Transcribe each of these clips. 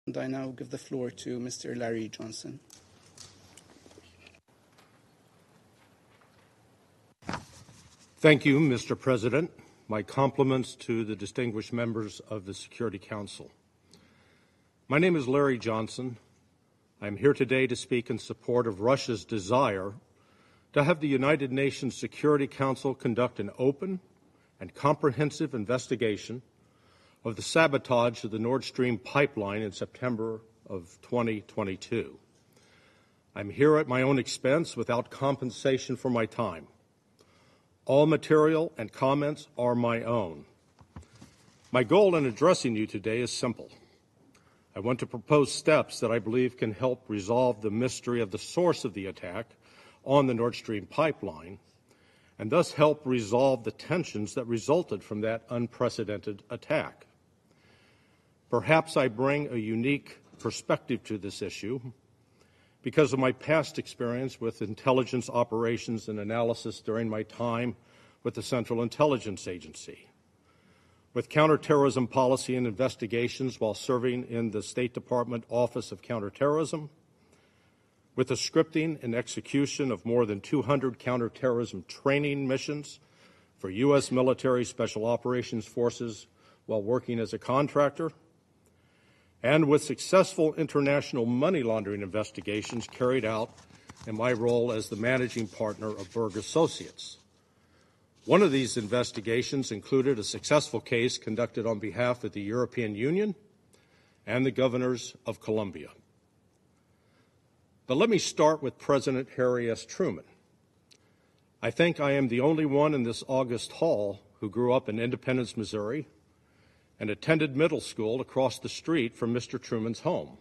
And I now give the floor to Mr. Larry Johnson. Thank you, Mr. President. My compliments to the distinguished members of the Security Council. My name is Larry Johnson. I am here today to speak in support of Russia's desire to have the United Nations Security Council conduct an open and comprehensive investigation of the sabotage of the Nord Stream pipeline in September of 2022. I'm here at my own expense without compensation for my time. All material and comments are my own. My goal in addressing you today is simple. I want to propose steps that I believe can help resolve the mystery of the source of the attack on the Nord Stream pipeline and thus help resolve the tensions that resulted from that unprecedented attack. Perhaps I bring a unique perspective to this issue because of my past experience with intelligence operations and analysis during my time with the Central Intelligence Agency, with counterterrorism policy and investigations while serving in the State Department Office of Counterterrorism, with the scripting and execution of more than 200 counterterrorism training missions for U.S. military special operations forces while working as a contractor, and with successful international money laundering investigations carried out in my role as the managing partner of Berg Associates. One of these investigations included a successful case conducted on behalf of the European Union and the governors of Colombia. But let me start with President Harry S. Truman. I think I am the only one in this august hall who grew up in Independence, Missouri, and attended middle school across the street from Mr. Truman's home.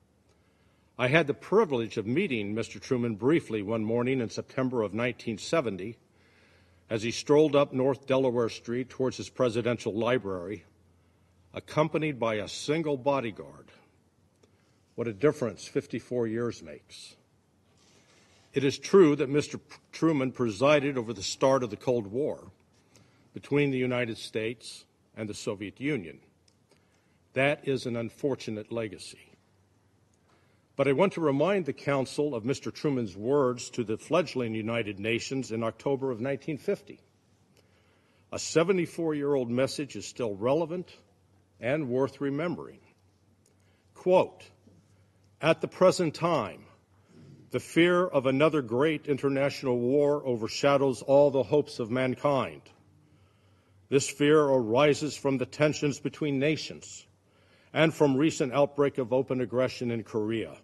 I had the privilege of meeting Mr. Truman briefly one morning in September of 1970 as he strolled up North Delaware Street towards his presidential library, accompanied by a single bodyguard. What a difference 54 years makes. It is true that Mr. Truman presided over the start of the Cold War between the United States and the Soviet Union. That is an unfortunate legacy. But I want to remind the Council of Mr. Truman's words to the fledgling United Nations in October of 1950. A 74-year-old message is still relevant and worth remembering. Quote, "At the present time, the fear of another great international war overshadows all the hopes of mankind. This fear arises from the tensions between nations and from recent outbreak of open aggression in Korea.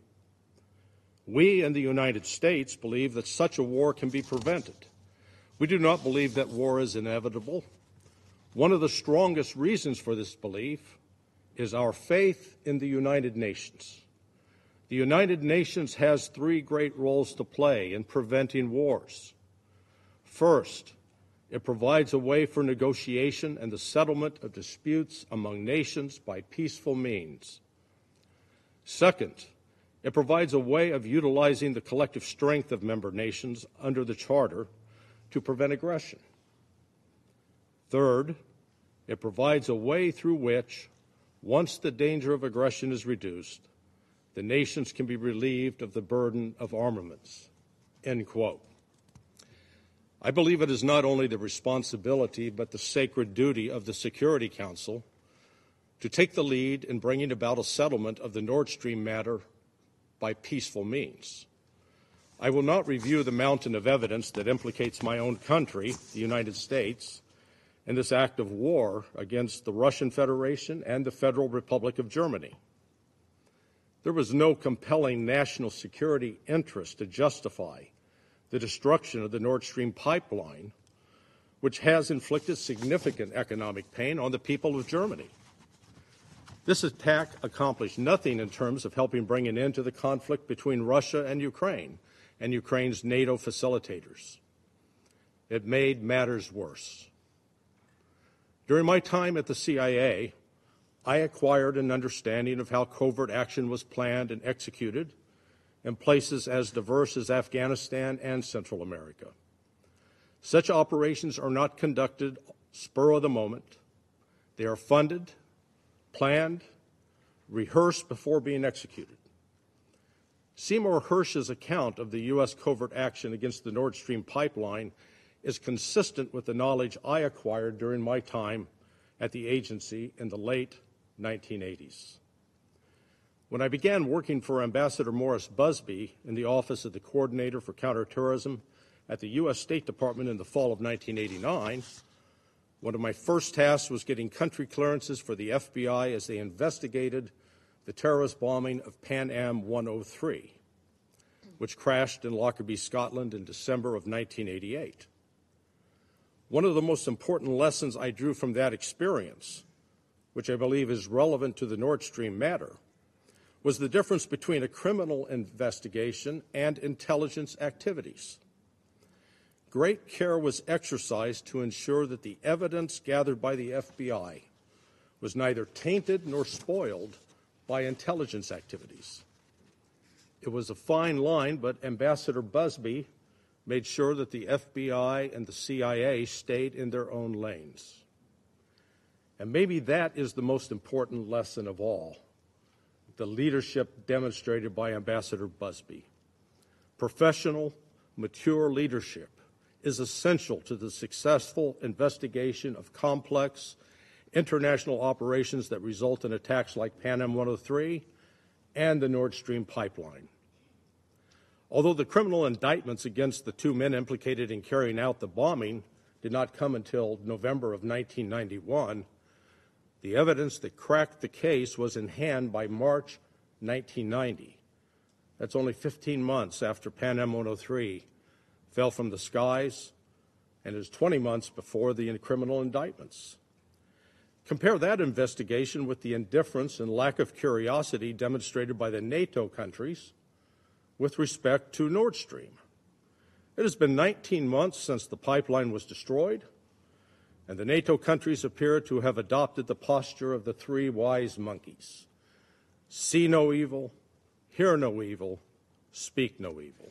We in the United States believe that such a war can be prevented. We do not believe that war is inevitable. One of the strongest reasons for this belief is our faith in the United Nations. The United Nations has three great roles to play in preventing wars. First, it provides a way for negotiation and the settlement of disputes among nations by peaceful means. Second, it provides a way of utilizing the collective strength of member nations under the Charter to prevent aggression. Third, it provides a way through which, once the danger of aggression is reduced, the nations can be relieved of the burden of armaments." End quote. I believe it is not only the responsibility but the sacred duty of the Security Council to take the lead in bringing about a settlement of the Nord Stream matter by peaceful means. I will not review the mountain of evidence that implicates my own country, the United States, in this act of war against the Russian Federation and the Federal Republic of Germany. There was no compelling national security interest to justify the destruction of the Nord Stream pipeline, which has inflicted significant economic pain on the people of Germany. This attack accomplished nothing in terms of helping bring an end to the conflict between Russia and Ukraine's NATO facilitators. It made matters worse. During my time at the CIA, I acquired an understanding of how covert action was planned and executed in places as diverse as Afghanistan and Central America. Such operations are not conducted spur of the moment. They are funded, planned, rehearsed before being executed. Seymour Hersh's account of the U.S. covert action against the Nord Stream pipeline is consistent with the knowledge I acquired during my time at the agency in the late 1980s. When I began working for Ambassador Morris Busby in the Office of the Coordinator for Counterterrorism at the U.S. State Department in the fall of 1989, one of my first tasks was getting country clearances for the FBI as they investigated the terrorist bombing of Pan Am 103, which crashed in Lockerbie, Scotland in December of 1988. One of the most important lessons I drew from that experience, which I believe is relevant to the Nord Stream matter, was the difference between a criminal investigation and intelligence activities. Great care was exercised to ensure that the evidence gathered by the FBI was neither tainted nor spoiled by intelligence activities. It was a fine line, but Ambassador Busby made sure that the FBI and the CIA stayed in their own lanes. And maybe that is the most important lesson of all, the leadership demonstrated by Ambassador Busby. Professional, mature leadership is essential to the successful investigation of complex international operations that result in attacks like Pan Am 103 and the Nord Stream pipeline. Although the criminal indictments against the two men implicated in carrying out the bombing did not come until November of 1991, the evidence that cracked the case was in hand by March 1990. That's only 15 months after Pan Am 103 fell from the skies, and is 20 months before the criminal indictments. Compare that investigation with the indifference and lack of curiosity demonstrated by the NATO countries with respect to Nord Stream. It has been 19 months since the pipeline was destroyed, and the NATO countries appear to have adopted the posture of the three wise monkeys. See no evil, hear no evil, speak no evil.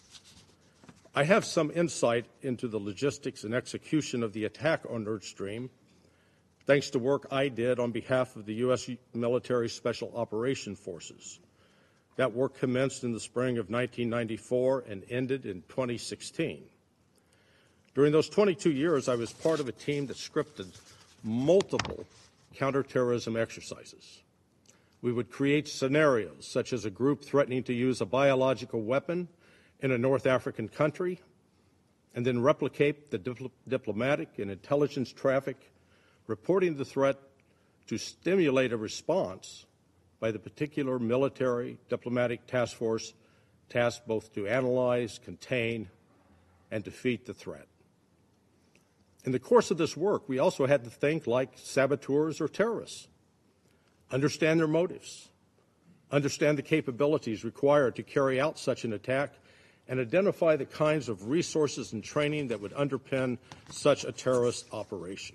I have some insight into the logistics and execution of the attack on Nord Stream, thanks to work I did on behalf of the U.S. Military Special Operations Forces. That work commenced in the spring of 1994 and ended in 2016. During those 22 years, I was part of a team that scripted multiple counterterrorism exercises. We would create scenarios such as a group threatening to use a biological weapon in a North African country, and then replicate the diplomatic and intelligence traffic, reporting the threat to stimulate a response by the particular military diplomatic task force tasked both to analyze, contain, and defeat the threat. In the course of this work, we also had to think like saboteurs or terrorists, understand their motives, understand the capabilities required to carry out such an attack, and identify the kinds of resources and training that would underpin such a terrorist operation.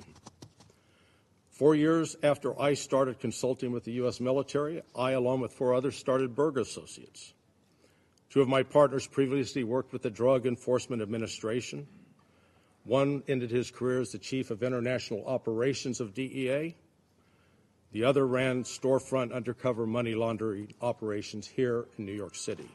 4 years after I started consulting with the U.S. military, I, along with 4 others, started Berg Associates. 2 of my partners previously worked with the Drug Enforcement Administration. One ended his career as the Chief of International Operations of DEA. The other ran storefront undercover money laundering operations here in New York City.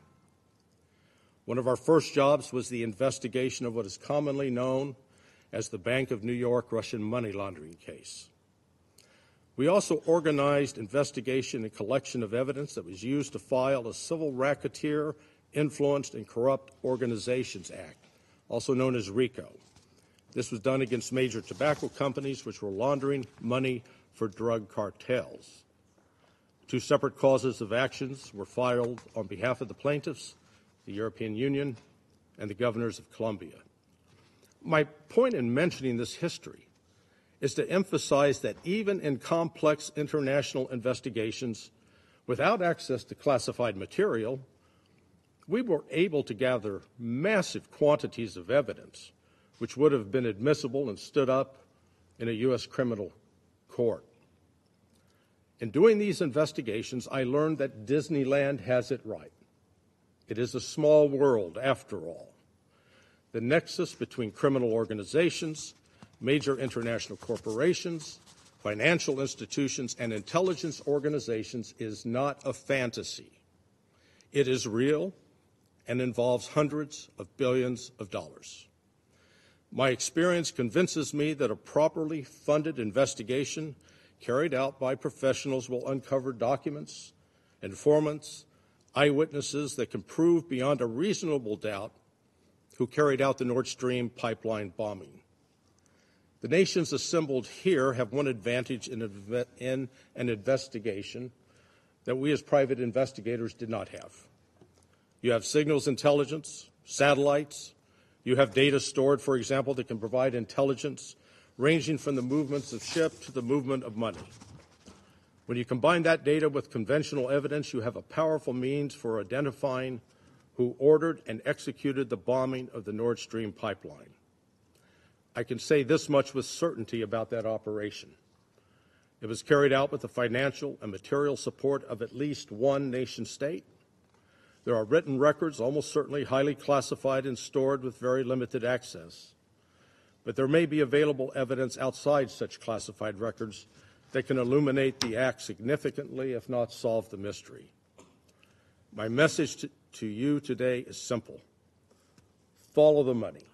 One of our first jobs was the investigation of what is commonly known as the Bank of New York Russian money laundering case. We also organized investigation and collection of evidence that was used to file a Civil Racketeer Influenced and Corrupt Organizations Act, also known as RICO. This was done against major tobacco companies which were laundering money for drug cartels. 2 separate causes of actions were filed on behalf of the plaintiffs, the European Union, and the governors of Colombia. My point in mentioning this history is to emphasize that even in complex international investigations, without access to classified material, we were able to gather massive quantities of evidence which would have been admissible and stood up in a U.S. criminal court. In doing these investigations, I learned that Disneyland has it right. It is a small world, after all. The nexus between criminal organizations, major international corporations, financial institutions, and intelligence organizations is not a fantasy. It is real and involves hundreds of billions of dollars. My experience convinces me that a properly funded investigation carried out by professionals will uncover documents, informants, eyewitnesses that can prove beyond a reasonable doubt who carried out the Nord Stream pipeline bombing. The nations assembled here have one advantage in an investigation that we as private investigators did not have. You have signals intelligence, satellites. You have data stored, for example, that can provide intelligence ranging from the movements of ships to the movement of money. When you combine that data with conventional evidence, you have a powerful means for identifying who ordered and executed the bombing of the Nord Stream pipeline. I can say this much with certainty about that operation. It was carried out with the financial and material support of at least one nation-state. There are written records, almost certainly highly classified and stored with very limited access. But there may be available evidence outside such classified records that can illuminate the act significantly, if not solve the mystery. My message to you today is simple. Follow the money.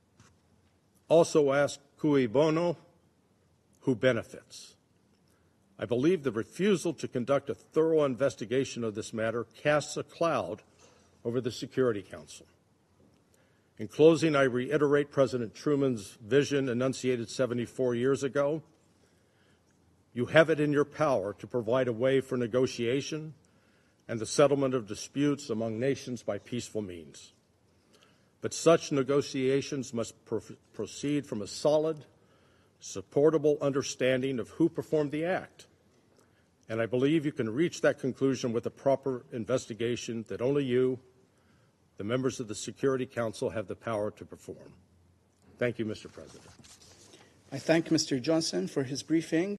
Also ask cui bono, who benefits. I believe the refusal to conduct a thorough investigation of this matter casts a cloud over the Security Council. In closing, I reiterate President Truman's vision enunciated 74 years ago. You have it in your power to provide a way for negotiation and the settlement of disputes among nations by peaceful means. But such negotiations must proceed from a solid, supportable understanding of who performed the act. And I believe you can reach that conclusion with a proper investigation that only you, the members of the Security Council, have the power to perform. Thank you, Mr. President. I thank Mr. Johnson for his briefing.